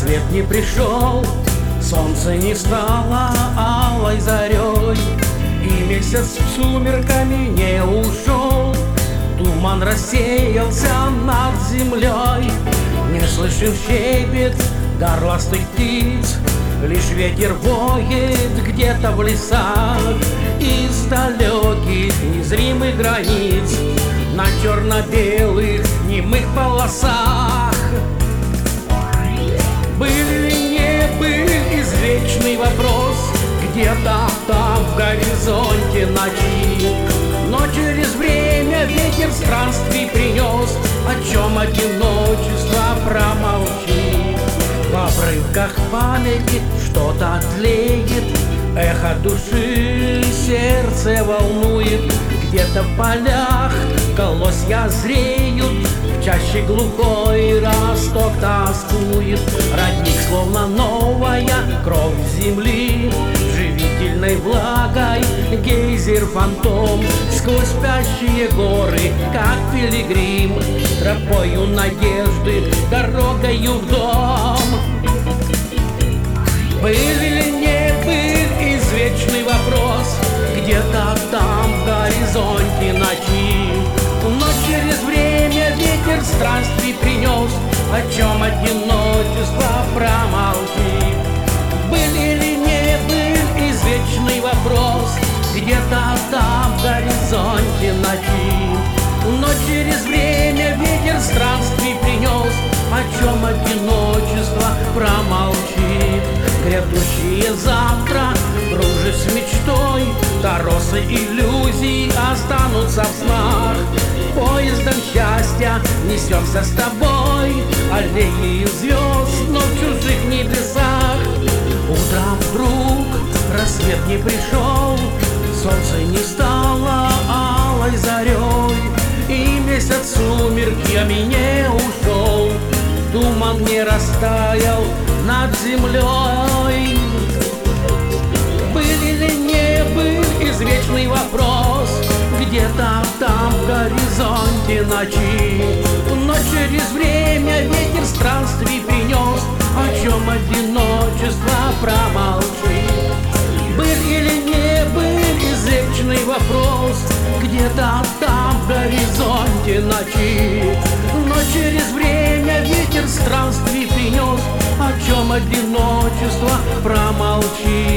Рассвет не пришел, солнце не стало алой зарей, и месяц сумерками не ушел. Туман рассеялся над землей, не слышен щебет горластых птиц, лишь ветер воет где-то в лесах из далеких незримых границ на черно-белых немых полосах. Был ли не был извечный вопрос где-то там в горизонте ночи, но через время ветер странствий принес, о чем одиночество промолчи. В обрывках памяти что-то тлеет, эхо души сердце волнует. Где-то в полях колосья зреют, в чаще глухой росток тоскует. Родник, словно новая кровь земли, живительной влагой гейзер фантом. Сквозь спящие горы, как пилигрим, тропою надежды, дорогою в дом. Был или не был извечный вопрос где-то там в горизонте ночи, но через время ветер странствий принес, о чем одиночество промолчи. Был или не был извечный вопрос где-то там в горизонте ночи, но через время ветер странствий принес, о чем одиночество промолчит. Грядущее завтра, дружишь с мечтой, торосы иллюзий останутся в снах. Поездом счастья несемся с тобой, аллеей звезд, но в чужих небесах. Утром вдруг рассвет не пришел, солнце не стало алой зарей, и месяц сумерками не ушел, туман не растаял над землей. Был или не был извечный вопрос где-то там в горизонте ночи, но через время ветер странствий принес, о чем одиночество промолчи. Был или не был извечный вопрос где-то там в горизонте ночи, но через время ветер странствий принес, о чем одиночество промолчи.